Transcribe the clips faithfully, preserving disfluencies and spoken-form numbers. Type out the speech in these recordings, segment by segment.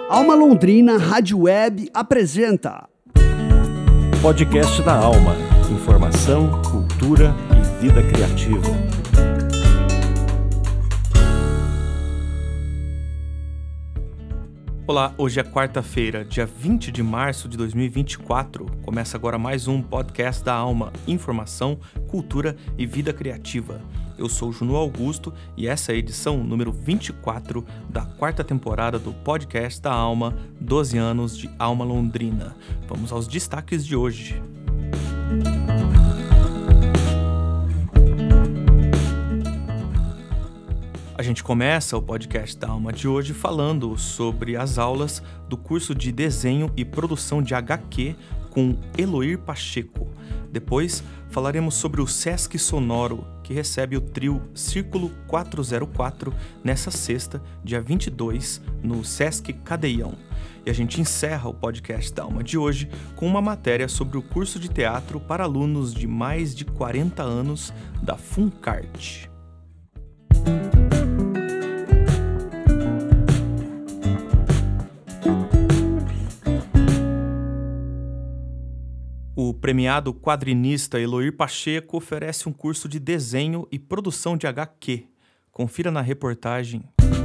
Alma Londrina Rádio Web apresenta Podcast da Alma. Informação, cultura e vida criativa. Olá, hoje é quarta-feira, dia vinte de março de dois mil e vinte e quatro. Começa agora mais um Podcast da Alma. Informação, cultura e vida criativa. Eu sou Juno Augusto e essa é a edição número vinte e quatro da quarta temporada do Podcast da Alma, doze anos de Alma Londrina. Vamos aos destaques de hoje. A gente começa o Podcast da Alma de hoje falando sobre as aulas do curso de Desenho e Produção de agá quê com Eloir Pacheco. Depois falaremos sobre o Sesc Sonoro, que recebe o trio Círculo quatrocentos e quatro nessa sexta, dia vinte e dois, no Sesc Cadeião. E a gente encerra o Podcast da Alma de hoje com uma matéria sobre o curso de teatro para alunos de mais de quarenta anos da Funcart. O premiado quadrinista Eloir Pacheco oferece um curso de desenho e produção de agá quê. Confira na reportagem.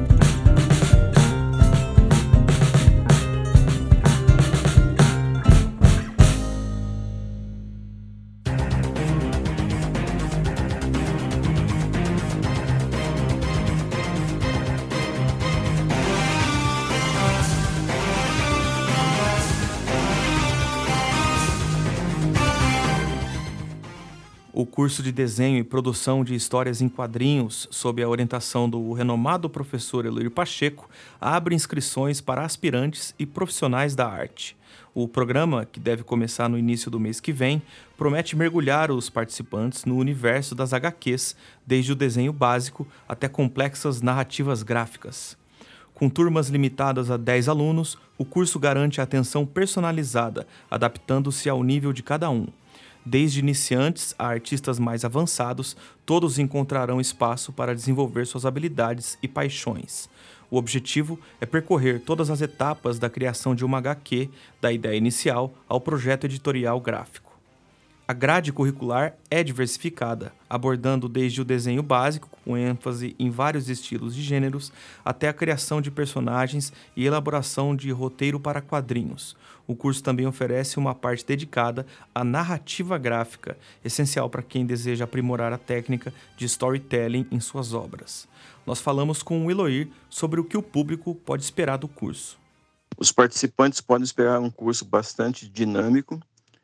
O curso de desenho e produção de histórias em quadrinhos, sob a orientação do renomado professor Eloir Pacheco, abre inscrições para aspirantes e profissionais da arte. O programa, que deve começar no início do mês que vem, promete mergulhar os participantes no universo das agá quês, desde o desenho básico até complexas narrativas gráficas. Com turmas limitadas a dez alunos, o curso garante a atenção personalizada, adaptando-se ao nível de cada um. Desde iniciantes a artistas mais avançados, todos encontrarão espaço para desenvolver suas habilidades e paixões. O objetivo é percorrer todas as etapas da criação de uma agá quê, da ideia inicial ao projeto editorial gráfico. A grade curricular é diversificada, abordando desde o desenho básico, com ênfase em vários estilos de gêneros, até a criação de personagens e elaboração de roteiro para quadrinhos. O curso também oferece uma parte dedicada à narrativa gráfica, essencial para quem deseja aprimorar a técnica de storytelling em suas obras. Nós falamos com o Eloir sobre o que o público pode esperar do curso. Os participantes podem esperar um curso bastante dinâmico,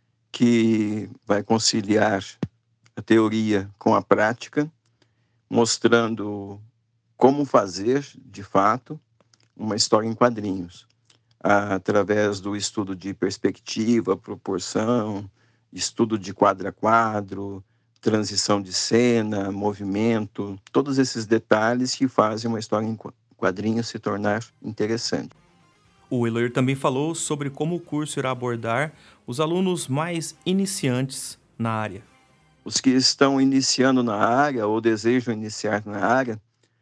que vai conciliar a teoria com a prática, mostrando como fazer, de fato, uma história em quadrinhos, através do estudo de perspectiva, proporção, estudo de quadro a quadro, transição de cena, movimento, todos esses detalhes que fazem uma história em quadrinhos se tornar interessante. O Eloir também falou sobre como o curso irá abordar os alunos mais iniciantes na área. Os que estão iniciando na área ou desejam iniciar na área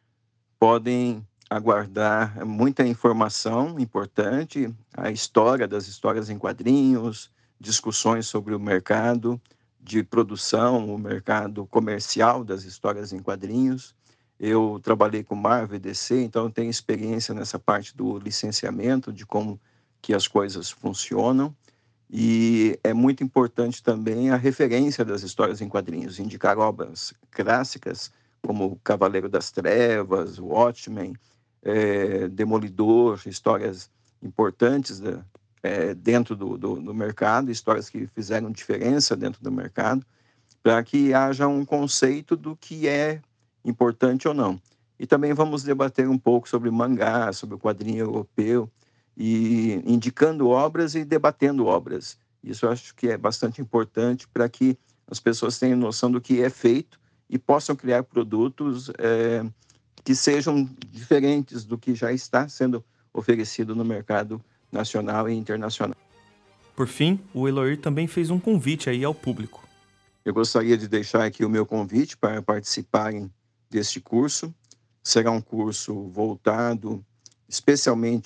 podem aguardar muita informação importante, a história das histórias em quadrinhos, discussões sobre o mercado de produção, o mercado comercial das histórias em quadrinhos. Eu trabalhei com Marvel e D C, então eu tenho experiência nessa parte do licenciamento, de como que as coisas funcionam. E é muito importante também a referência das histórias em quadrinhos, indicar obras clássicas como Cavaleiro das Trevas, Watchmen, é, Demolidor, histórias importantes da, é, dentro do, do, do mercado, histórias que fizeram diferença dentro do mercado, para que haja um conceito do que é importante ou não. E também vamos debater um pouco sobre mangá, sobre o quadrinho europeu, e indicando obras e debatendo obras. Isso eu acho que é bastante importante para que as pessoas tenham noção do que é feito e possam criar produtos é, que sejam diferentes do que já está sendo oferecido no mercado nacional e internacional. Por fim, o Eloir também fez um convite aí ao público. Eu gostaria de deixar aqui o meu convite para participarem deste curso. Será um curso voltado especialmente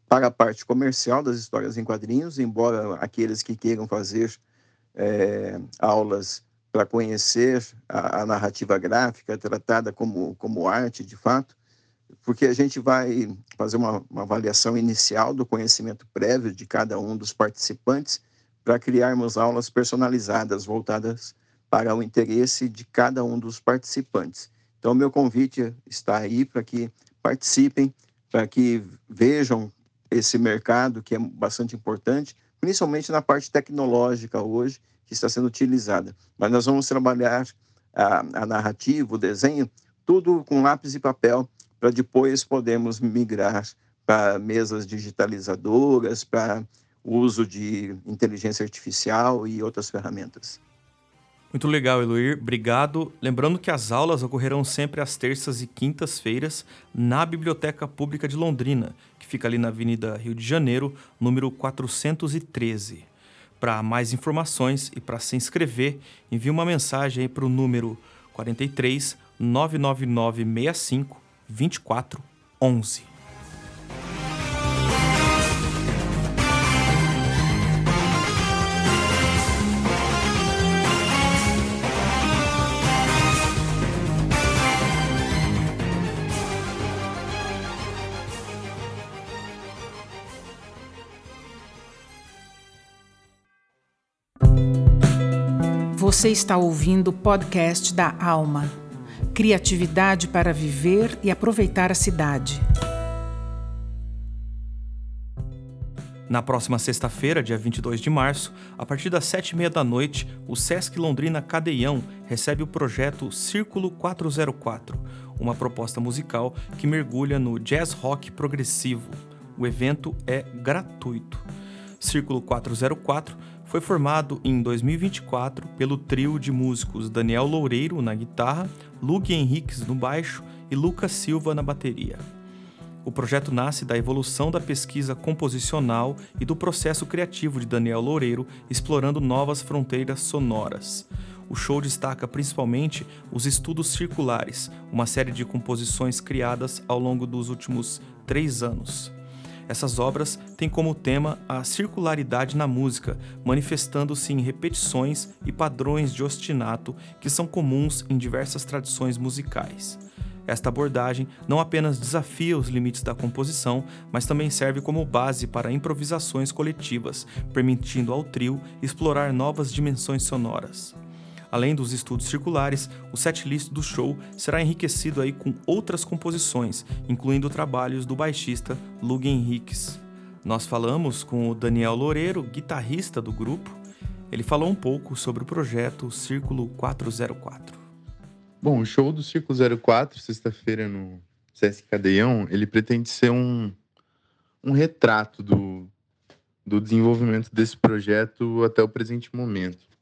para a parte comercial das histórias em quadrinhos, embora aqueles que queiram fazer é, aulas para conhecer a, a narrativa gráfica tratada como, como arte, de fato, porque a gente vai fazer uma, uma avaliação inicial do conhecimento prévio de cada um dos participantes para criarmos aulas personalizadas, voltadas para o interesse de cada um dos participantes. Então, meu convite está aí para que participem, para que vejam esse mercado que é bastante importante, principalmente na parte tecnológica hoje, que está sendo utilizada. Mas nós vamos trabalhar a, a narrativa, o desenho, tudo com lápis e papel, para depois podermos migrar para mesas digitalizadoras, para o uso de inteligência artificial e outras ferramentas. Muito legal, Eloir. Obrigado. Lembrando que as aulas ocorrerão sempre às terças e quintas-feiras na Biblioteca Pública de Londrina, que fica ali na Avenida Rio de Janeiro, número quatrocentos e treze. Para mais informações e para se inscrever, envie uma mensagem aí para o número quarenta e três, nove nove nove, sessenta e cinco, vinte e quatro, onze. Você está ouvindo o podcast da Alma. Criatividade para viver e aproveitar a cidade. Na próxima sexta-feira, dia vinte e dois de março, a partir das sete e meia da noite, o Sesc Londrina Cadeião recebe o projeto Círculo quatrocentos e quatro, uma proposta musical que mergulha no jazz rock progressivo. O evento é gratuito. Círculo quatrocentos e quatro foi formado em dois mil e vinte e quatro pelo trio de músicos Daniel Loureiro na guitarra, Lug Henriques no baixo e Lucas Silva na bateria. O projeto nasce da evolução da pesquisa composicional e do processo criativo de Daniel Loureiro, explorando novas fronteiras sonoras. O show destaca principalmente os estudos circulares, uma série de composições criadas ao longo dos últimos três anos. Essas obras têm como tema a circularidade na música, manifestando-se em repetições e padrões de ostinato que são comuns em diversas tradições musicais. Esta abordagem não apenas desafia os limites da composição, mas também serve como base para improvisações coletivas, permitindo ao trio explorar novas dimensões sonoras. Além dos estudos circulares, o setlist do show será enriquecido aí com outras composições, incluindo trabalhos do baixista Lug Henriques. Nós falamos com o Daniel Loureiro, guitarrista do grupo. Ele falou um pouco sobre o projeto Círculo quatrocentos e quatro. Bom, o show do Círculo zero quatro, sexta-feira no Sesc Cadeião, ele pretende ser um, um retrato do, do desenvolvimento desse projeto até o presente momento.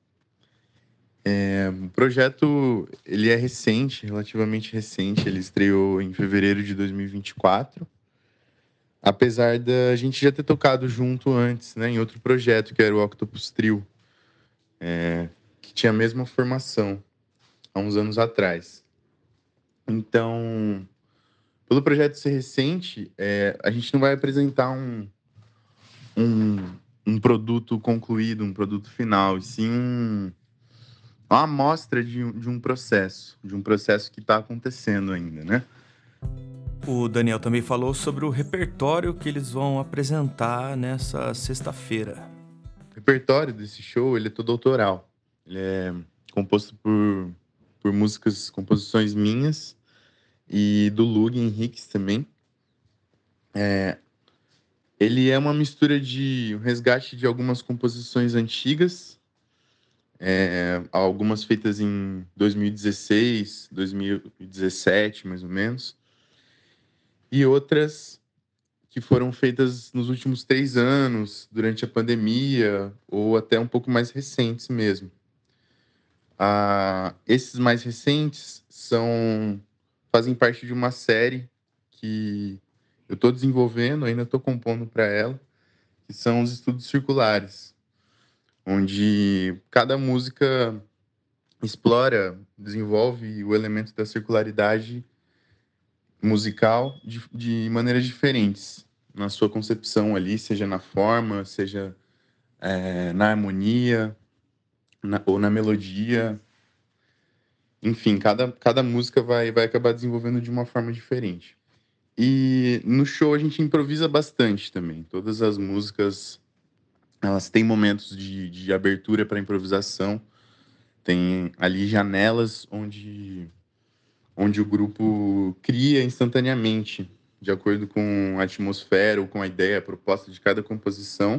É, o projeto ele é recente, relativamente recente, ele estreou em fevereiro de dois mil e vinte e quatro, apesar da gente já ter tocado junto antes, né, em outro projeto, que era o Octopus Trio, é, que tinha a mesma formação, há uns anos atrás. Então, pelo projeto ser recente, é, a gente não vai apresentar um, um, um produto concluído, um produto final, e sim um uma amostra de, de um processo, de um processo que está acontecendo ainda, né? O Daniel também falou sobre o repertório que eles vão apresentar nessa sexta-feira. O repertório desse show, ele é todo autoral. Ele é composto por, por músicas, composições minhas e do Lug Henriques também. É, ele é uma mistura de um resgate de algumas composições antigas, É, algumas feitas em dois mil e dezesseis, dois mil e dezessete, mais ou menos, e outras que foram feitas nos últimos três anos, durante a pandemia, ou até um pouco mais recentes mesmo. Ah, esses mais recentes são, fazem parte de uma série que eu estou desenvolvendo, ainda estou compondo para ela, que são os estudos circulares, onde cada música explora, desenvolve o elemento da circularidade musical de, de maneiras diferentes. na sua concepção ali, seja na forma, seja é, na harmonia, na, ou na melodia. Enfim, cada, cada música vai, vai acabar desenvolvendo de uma forma diferente. E no show a gente improvisa bastante também. Todas as músicas, elas têm momentos de, de abertura para improvisação. Tem ali janelas onde, onde o grupo cria instantaneamente, de acordo com a atmosfera ou com a ideia, a proposta de cada composição.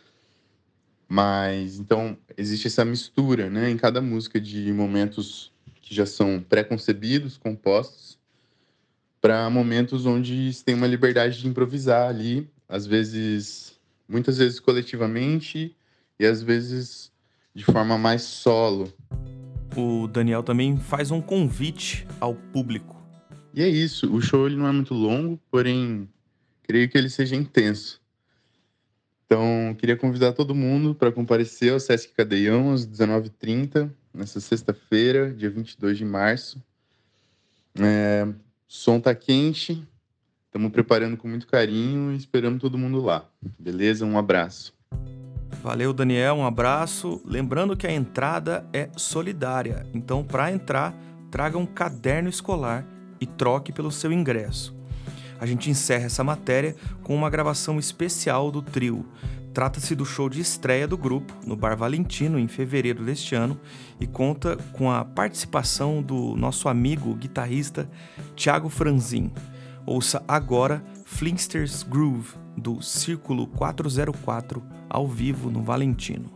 Mas, então, existe essa mistura, né, em cada música de momentos que já são pré-concebidos, compostos, para momentos onde se tem uma liberdade de improvisar ali, às vezes, muitas vezes coletivamente e às vezes de forma mais solo. O Daniel também faz um convite ao público. E é isso, o show ele não é muito longo, porém, creio que ele seja intenso. Então, queria convidar todo mundo para comparecer ao Sesc Cadeião às dezenove e trinta, nessa sexta-feira, dia vinte e dois de março. É, o som tá quente, estamos preparando com muito carinho e esperamos todo mundo lá. Beleza? Um abraço. Valeu, Daniel, um abraço. Lembrando que a entrada é solidária, então para entrar, traga um caderno escolar e troque pelo seu ingresso. A gente encerra essa matéria com uma gravação especial do trio. Trata-se do show de estreia do grupo no Bar Valentino em fevereiro deste ano e conta com a participação do nosso amigo guitarrista Thiago Franzin. Ouça agora Flintsters Groove do Círculo quatrocentos e quatro ao vivo no Valentino.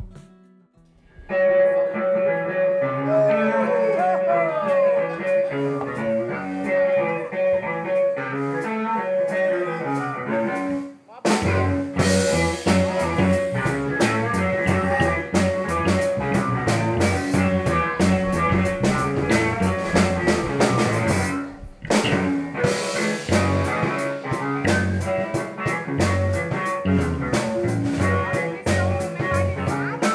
Thank you.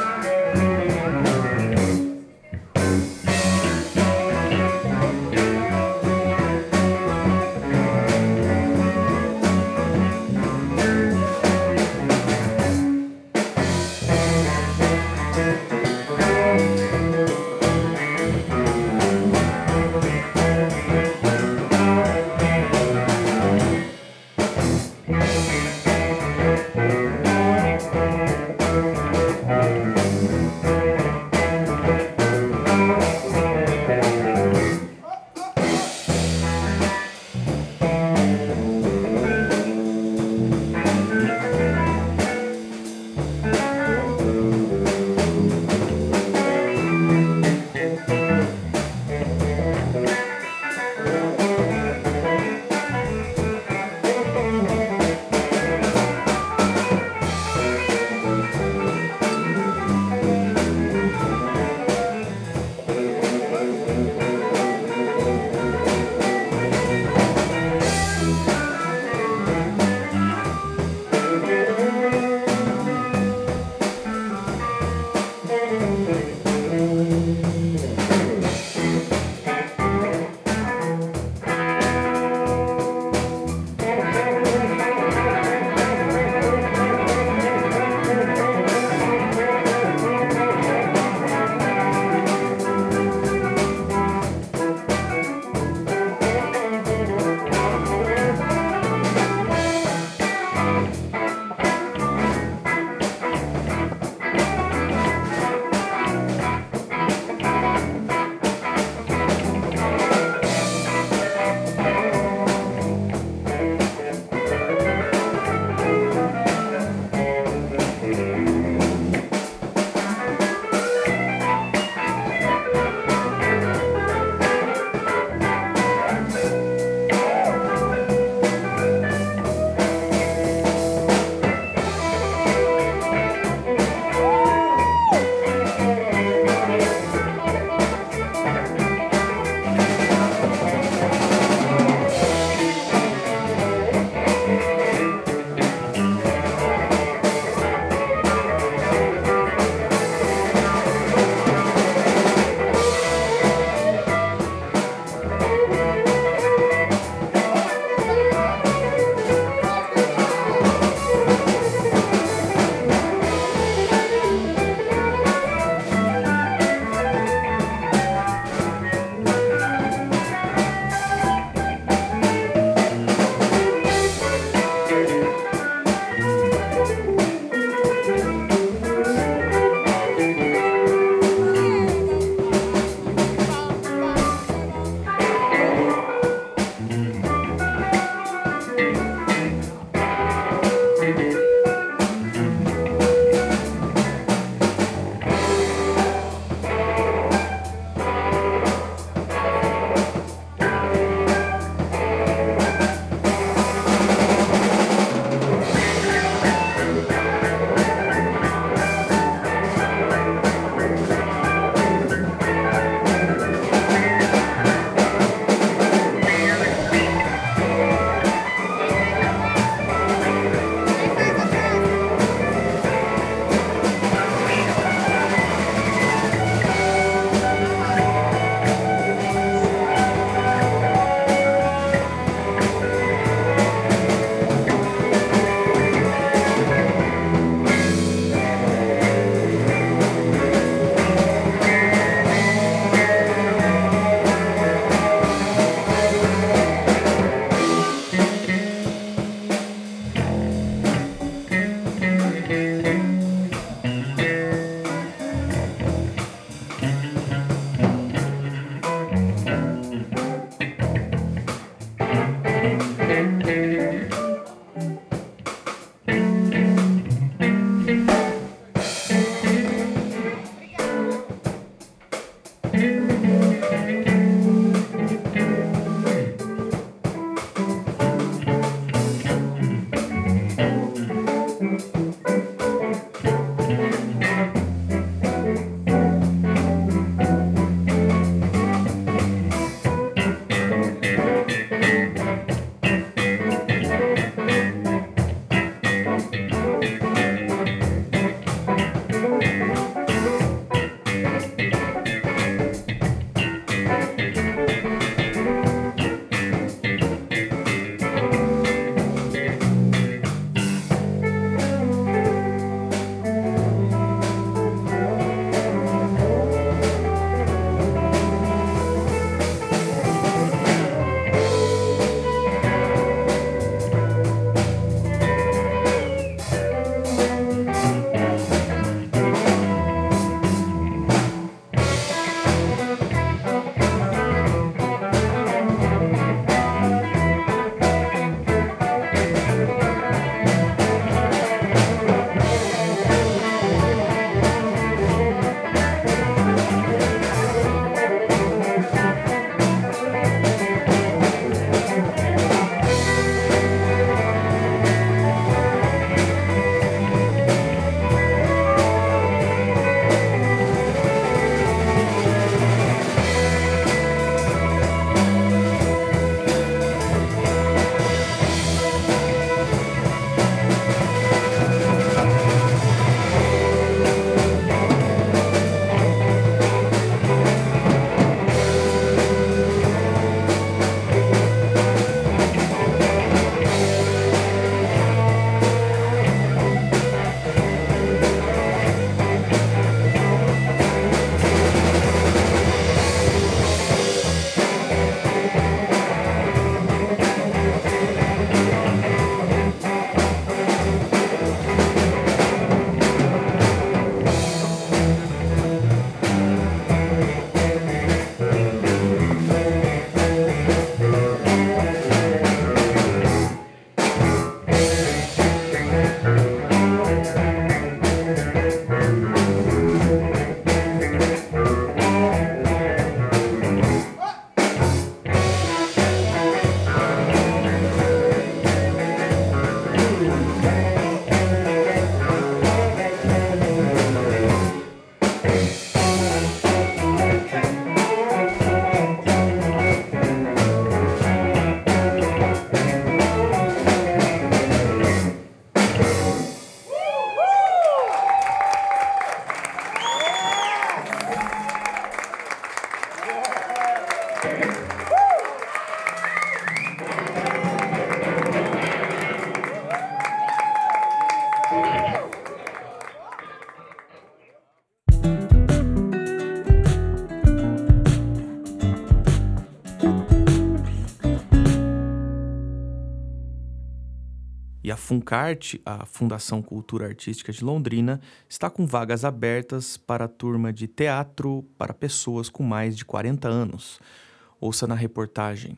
E a Funcart, a Fundação Cultura Artística de Londrina, está com vagas abertas para a turma de teatro para pessoas com mais de quarenta anos. Ouça na reportagem.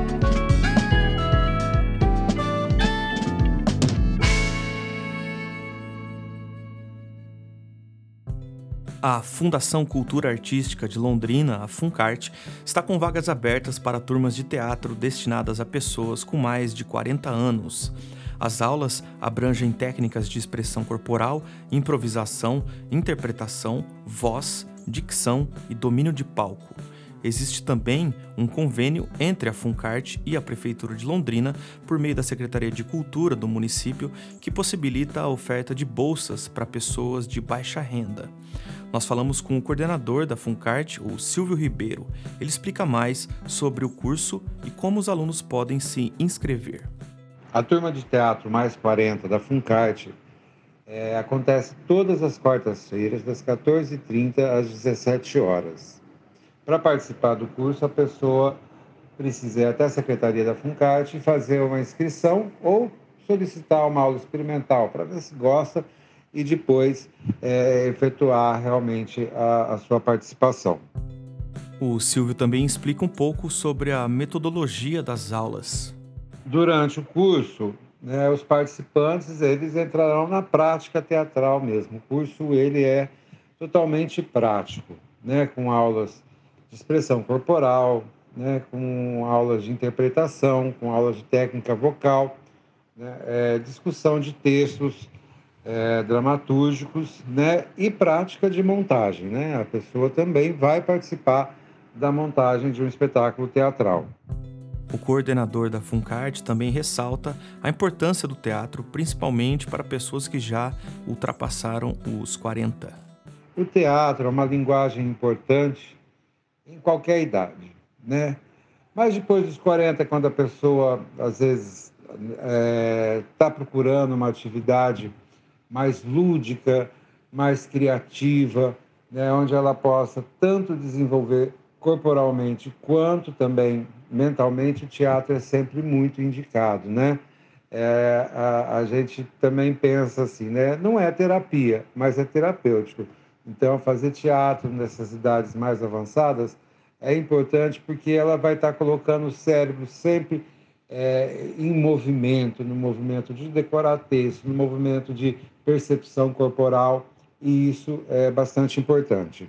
A Fundação Cultura Artística de Londrina, a Funcart, está com vagas abertas para turmas de teatro destinadas a pessoas com mais de quarenta anos. As aulas abrangem técnicas de expressão corporal, improvisação, interpretação, voz, dicção e domínio de palco. Existe também um convênio entre a Funcart e a Prefeitura de Londrina, por meio da Secretaria de Cultura do município, que possibilita a oferta de bolsas para pessoas de baixa renda. Nós falamos com o coordenador da Funcart, o Silvio Ribeiro. Ele explica mais sobre o curso e como os alunos podem se inscrever. A turma de teatro mais quarenta da Funcart é, acontece todas as quartas-feiras, das quatorze e trinta às dezessete horas. Para participar do curso, a pessoa precisa ir até a Secretaria da Funcart e fazer uma inscrição ou solicitar uma aula experimental para ver se gosta e depois é, efetuar realmente a, a sua participação. O Silvio também explica um pouco sobre a metodologia das aulas. Durante o curso, né, os participantes eles entrarão na prática teatral mesmo. O curso ele é totalmente prático, né, com aulas de expressão corporal, né, com aulas de interpretação, com aulas de técnica vocal, né, é, discussão de textos é, dramatúrgicos, né, e prática de montagem, né? A pessoa também vai participar da montagem de um espetáculo teatral. O coordenador da Funcart também ressalta a importância do teatro, principalmente para pessoas que já ultrapassaram os quarenta. O teatro é uma linguagem importante em qualquer idade, né? Mas depois dos quarenta, quando a pessoa, às vezes, está é, procurando uma atividade mais lúdica, mais criativa, né? Onde ela possa tanto desenvolver corporalmente quanto também mentalmente, o teatro é sempre muito indicado, né? É, a, a gente também pensa assim, né? Não é terapia, mas é terapêutico. Então, fazer teatro nessas idades mais avançadas é importante porque ela vai estar colocando o cérebro sempre é, em movimento, no movimento de decorar texto, no movimento de percepção corporal, e isso é bastante importante.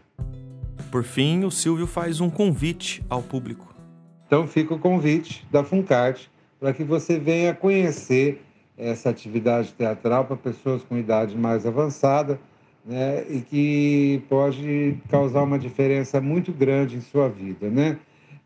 Por fim, o Silvio faz um convite ao público. Então, fica o convite da Funcart para que você venha conhecer essa atividade teatral para pessoas com idade mais avançada, né, e que pode causar uma diferença muito grande em sua vida, né?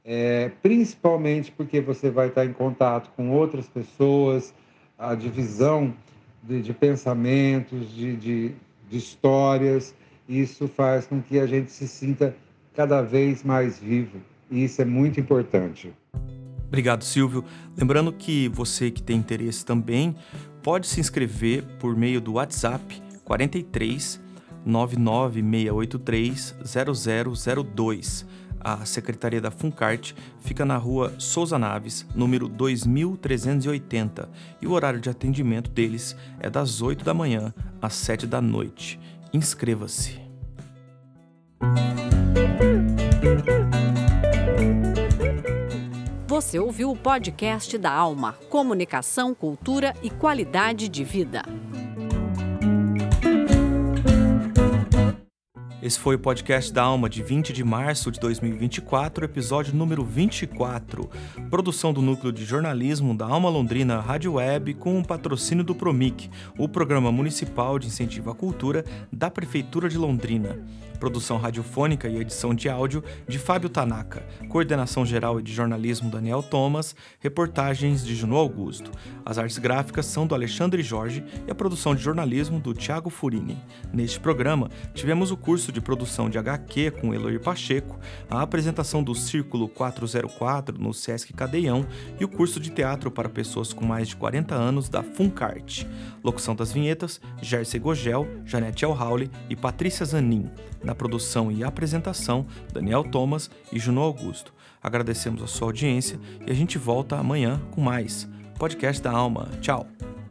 É, principalmente porque você vai estar em contato com outras pessoas, a divisão de, de pensamentos, de, de, de histórias, isso faz com que a gente se sinta cada vez mais vivo. E isso é muito importante. Obrigado, Silvio. Lembrando que você que tem interesse também pode se inscrever por meio do WhatsApp quarenta e três, nove nove seis oito três, zero zero zero dois. A Secretaria da Funcart fica na rua Souza Naves, número dois mil trezentos e oitenta, e o horário de atendimento deles é das oito da manhã às sete da noite. Inscreva-se. Você ouviu o podcast da Alma, Comunicação, Cultura e Qualidade de Vida. Esse foi o podcast da Alma de vinte de março de dois mil e vinte e quatro, episódio número vinte e quatro. Produção do Núcleo de Jornalismo da Alma Londrina Rádio Web com o patrocínio do PROMIC, o Programa Municipal de Incentivo à Cultura da Prefeitura de Londrina. Produção radiofônica e edição de áudio de Fábio Tanaka. Coordenação geral e de jornalismo Daniel Thomas. Reportagens de Juno Augusto. As artes gráficas são do Alexandre Jorge e a produção de jornalismo do Thiago Furini. Neste programa, tivemos o curso de produção de agá quê com Eloir Pacheco, a apresentação do Círculo quatrocentos e quatro no Sesc Cadeião e o curso de teatro para pessoas com mais de quarenta anos da Funcart. Locução das vinhetas, Jersey Gogel, Janete Elhaule e Patrícia Zanin. Na produção e apresentação, Daniel Thomas e Juno Augusto. Agradecemos a sua audiência e a gente volta amanhã com mais Podcast da Alma. Tchau!